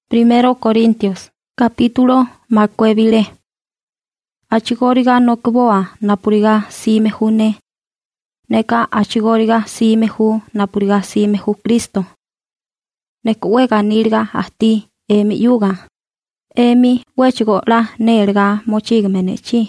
Primero Corintios, capítulo macuevile. Achigoriga no kuboa napuriga simejune. Neka achigoriga simeju napuriga simeju Cristo. Nekuwega nilga asti emi yuga. Emi wechigo la nelga mochigmenechi.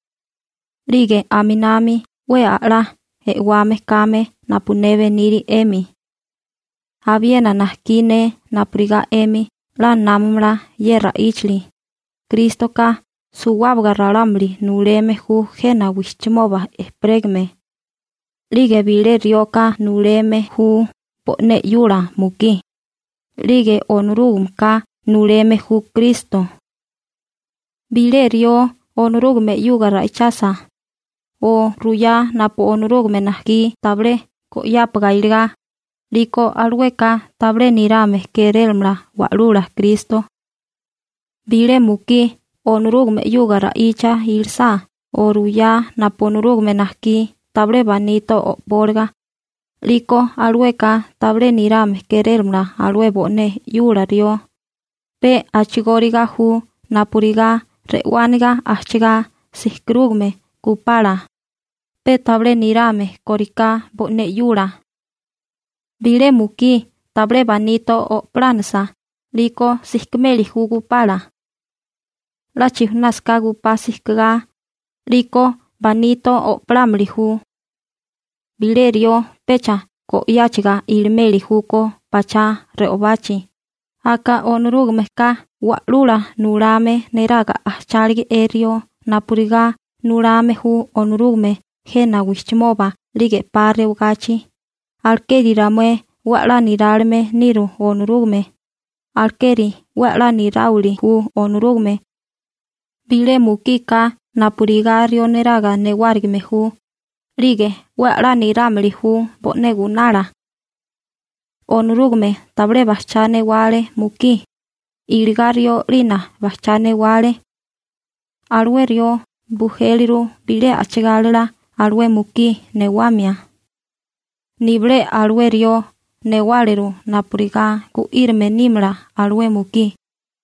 Lige aminami we ala wame kame napuneve niri emi. Aviena nahkine napuriga emi la namla yerra ichli. Cristo ka suwabga ralamli nuleme hu gena wichmova espregme. Lige vile rioka nuleme hu pone yura muki. Lige onurugum ka nuleme hu Cristo. Vile rio onurugme yuga raichasa. O ruya napo onurugme nahki table ko yapga ilga. Liko alweka table nirame kerelmla walula Cristo. Vile muki onurugme yuga raicha ilsa. O ruya napo onurugme nahki table banito o borga. Liko alweka table nirame kerelmla alwebone yura rio. Pe achigoriga hu napuriga rewaniga achiga siskrugme kupala. Pe table nirame korika bone yura. Vile muki table banito o plansa. Liko siskmeli hugu pala. La chihnaska gupa siskga. Liko banito o plamli hu. Vile rio pecha ko yachiga ilmeli huko pacha reobachi. Aka onurugmeka walula nurame neraga achalgi erio napuriga nurame hu onurugme gena wichmova lige pare ugachi. Alkeri ramwe wala niralme niru onurugme. Alkeri wala nirauli hu onurugme. Vile mukika napuriga rioneraga newargme hu. Lige wala niramli hu bonegunala. Onurugme table bachane wale muki. Ilgario lina bachane wale. Alwe rio bujeliru vile achigalera alwe muki newamia. Nible alwe rio newaleru napuriga ku irme nimla alwe muki.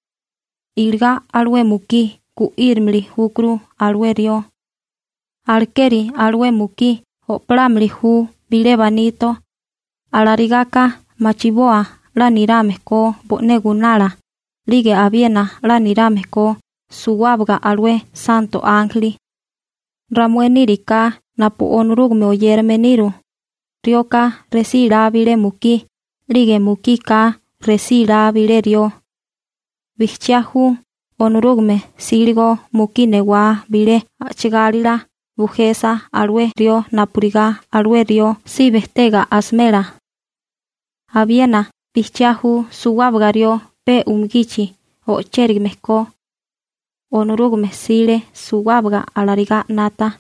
Ilga alwe muki ku irmli hukru alwe rio. Alkeri alwe muki o plamli hu vile banito. Alarigaka machiboa la nirame ko bonegunala. Lige aviena la nirame ko suwabga alwe santo angli. Ramwe nirika napu onurugme oyerme niru. Rioka resila vile muki. Lige mukika resila vile rio. Vichiahu onurugme siligo muki newa vile achigalila. Bujesa alwe rio napuriga alwe rio si vestega asmela. Aviena pichahu suwabga rio pe umgichi o cherigmeko. Onurugme sile suwabga alariga nata.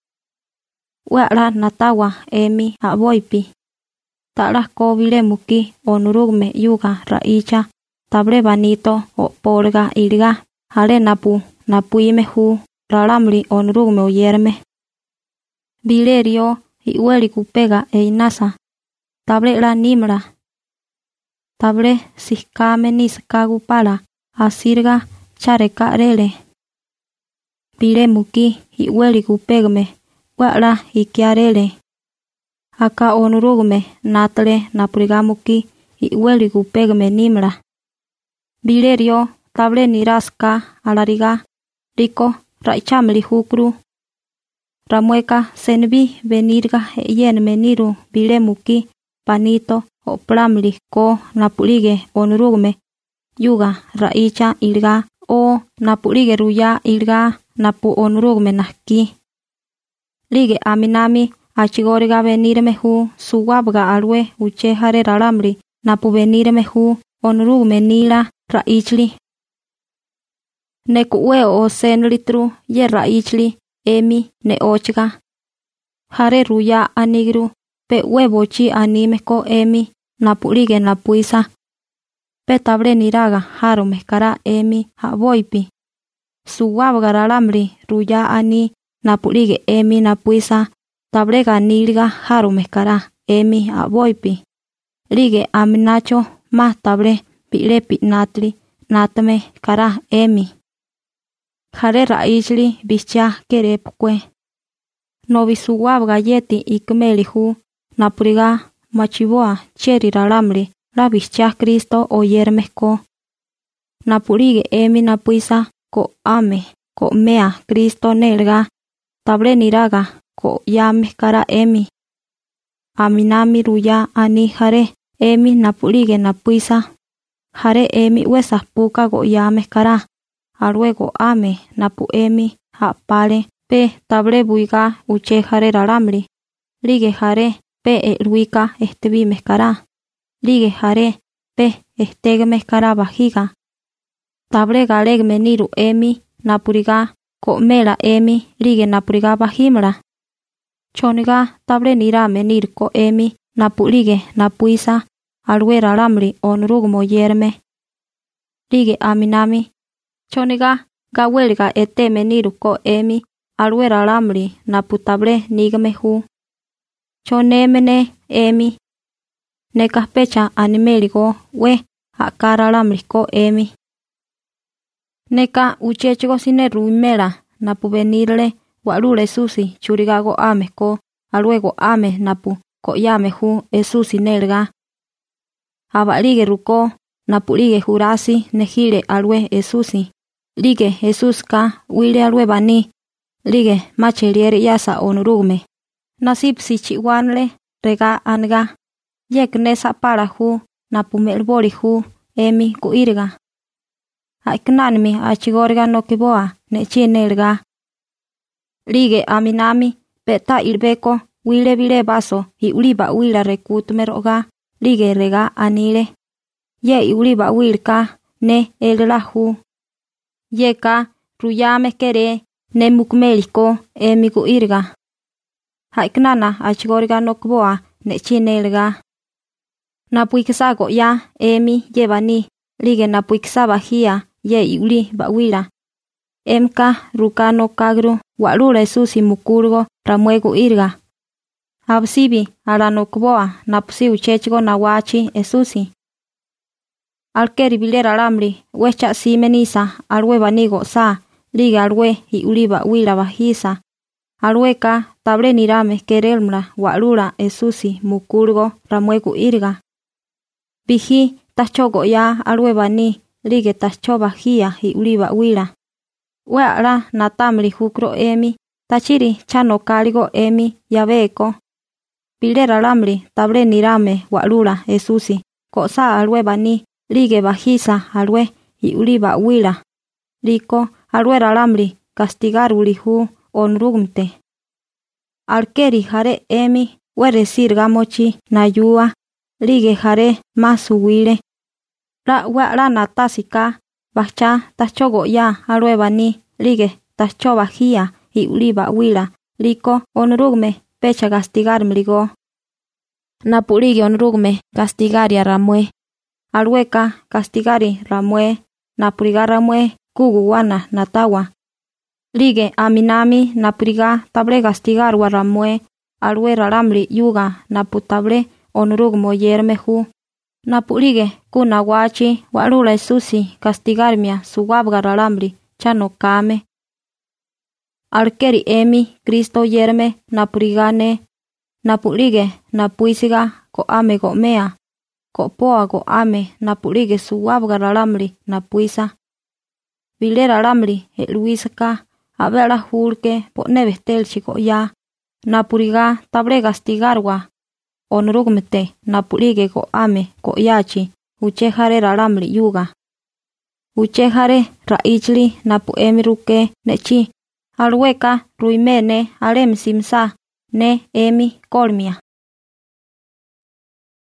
Wala natawa emi aboipi. Talako vile muki onurugme yuga raicha. Table banito o polga ilga. Hale napuime hu. Ralamli onurugme oyerme. Vile rio iweli kupega e inasa. Table la nimla. Table siskame niskagu pala. Asirga chareka rele. Vile muki iweli kupegme. Wala ikiarele. Aka onurugme natle napuriga muki iweli kupegme nimla. Vile rio table niraska alariga. Liko raichamli hukru. Ramueka senbi venirga yenme niru vile muki panito o plamli ko napulige onurugme. Yuga raicha ilga o napulige ruya ilga napu onurugme nahki. Lige aminami achigoriga venirme hu suwabga alwe uchehare ralamli napu venirme hu onurugme nila raichli. Nekuwe o senlitru ye raichli emi ne ochga. Hare ruya anigru pe webochi anime ko emi napulige napuisa. Pe table niraga haro meskara emi aboipi. Suwabga ralamli ruya ani napulige emi napuisa. Table ganilga haro meskara emi aboipi. Lige aminacho más table pilepi natli natame kara emi. Jare raíchli bichá kere pukwe. Novi suwab galleti ikmeli hu napuriga machiboa cheri ralamli la bichá Cristo oyermesko. Napurige emi napuisa ko ame ko mea Cristo nelga table niraga ko yame kara emi. Aminami ruya ani jare emi napurige napuisa jare emi wesa puka go yame kara aluego ame napu emi apale pe table buiga uche jare ralamli lige jare pe eluika estebi meskara lige jare pe estege meskara bajiga table galegme niru emi napuriga ko mela emi lige napuriga bajimla choniga table nirame nir ko emi napulige napuisa alwe ralamli onrugmo yerme lige aminami choniga gawelga eteme niru ko emi alwe ralamli naputable nigme hu chonemene emi nekaspecha animeligo we akara lamli ko emi neka uchechigo sine ruimela napu venirle walule susi churigago ame ko aluego ame napu ko yame hu esusi nelga abalige ruko napulige jurasi nejile alwe esusi lige esuska wile alwe bani lige macheliere yasa onurugme nasip si chiwanle rega anga yek nesa para hu napu melbori hu emi ku irga aiknanmi achigorga no kiboa ne chinelga lige aminami peta ilbeko wile vile baso y uliba wila recutmeroga lige rega anile ye y uliba wilka ne ellahu yeka ruyame kere ne mukmeliko emi ku irga haiknana achigorga no kiboa ne chinelga napuiksago ya emi yebani lige napuiksaba hia ye iuli bawila emka rukano kagru walula susi mukurgo ramuego irga absibi alano kuboa napsi uchechigo nawachi esusi alkeri bilera lamri wecha simenisa alwe banigo sa liga alwe iuli bawila bajisa alweka table nirame kerelmra walula esusi mukurgo ramuego irga biji tachogo ya alwe bani lige tacho bajia y uliba wila weala natamli hukro emi tachiri chano kaligo emi yabeko bilera lamri table nirame walula esusi kosa alwe bani lige bajisa alwe y uliba wila liko alwe lamri castigar ulihu onrugmte alkeri jare emi were sirga mochi nayua lige jare masu wile la wala natasika bacha tachogo ya alwe bani lige tacho bajia y uliba wila liko onrugme pecha castigar mligo napulige onrugme castigaria ramue alweka castigari ramue napuriga ramue kuguwana natawa lige aminami napuriga table castigar wa ramue alwe ralamri yuga naputable onrugmo yerme hu napulige kuna wachi walula esusi castigarmia suwabga ralamri chano kame alkeri emi Cristo yerme napurigane napulige napuisiga ko ame go mea ko poa go ame napulige suwabga ralamri napuisa bilera ralamri eluisaka abela hulke pone bestel chico ya napuriga table castigarwa onrugmete napulige go ame go yachi uchejare ralamri yuga uchejare raichli napu emi ruke nechi alweka ruimene alem simsa ne emi kolmia